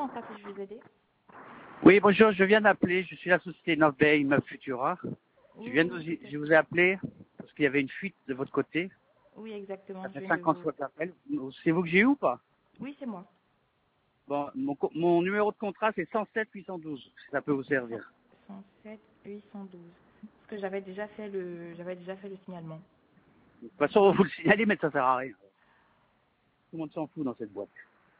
contrat, puis-je vous aider? Oui, bonjour, je viens d'appeler, je suis la société Novbay Immeuble Futura. Oui, Je vous ai appelé parce qu'il y avait une fuite de votre côté. oui, exactement. Ça Je fait viens de 50 vous... fois que j'appelle. C'est vous que j'ai eu ou pas? Oui, c'est moi. Bon, mon numéro de contrat, c'est 107 812, si ça peut vous servir. 107 812. Parce que j'avais déjà fait le signalement. De toute façon, vous le signalez, mais ça sert à rien. Tout le monde s'en fout dans cette boîte.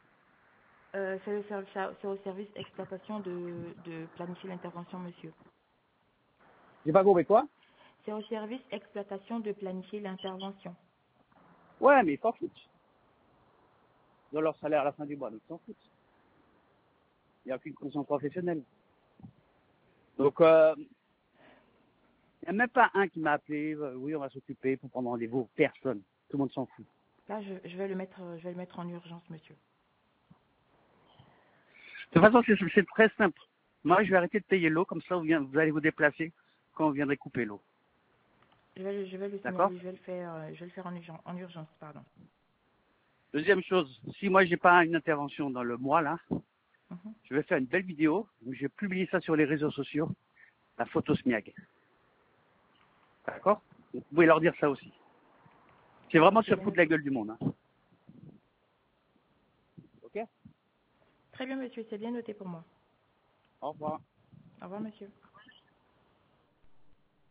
C'est au service exploitation de planifier l'intervention, monsieur. J'ai pas compris quoi? C'est au service exploitation de planifier l'intervention. Ouais, mais ils s'en foutent. Ils ont leur salaire à la fin du mois, donc ils s'en foutent. Il n'y a aucune conscience professionnelle. Donc, il n'y a même pas un qui m'a appelé, oui, on va s'occuper pour prendre rendez-vous. Personne. Tout le monde s'en fout. Là, je vais le mettre en urgence, monsieur. De toute façon, c'est très simple. Moi, je vais arrêter de payer l'eau, comme ça, vous allez vous déplacer quand vous viendrez couper l'eau. Je vais le D'accord? signaler, je vais le faire en urgence, pardon. Deuxième chose, si moi, j'ai pas une intervention dans le mois, là, Mhm. je vais faire une belle vidéo, où je vais publier ça sur les réseaux sociaux, la photo SMIAG. D'accord? Vous pouvez leur dire ça aussi. C'est vraiment C'est se bien foutre de la noté. gueule du monde, hein. Ok? Très bien, monsieur, c'est bien noté pour moi. Au revoir. Au revoir, monsieur.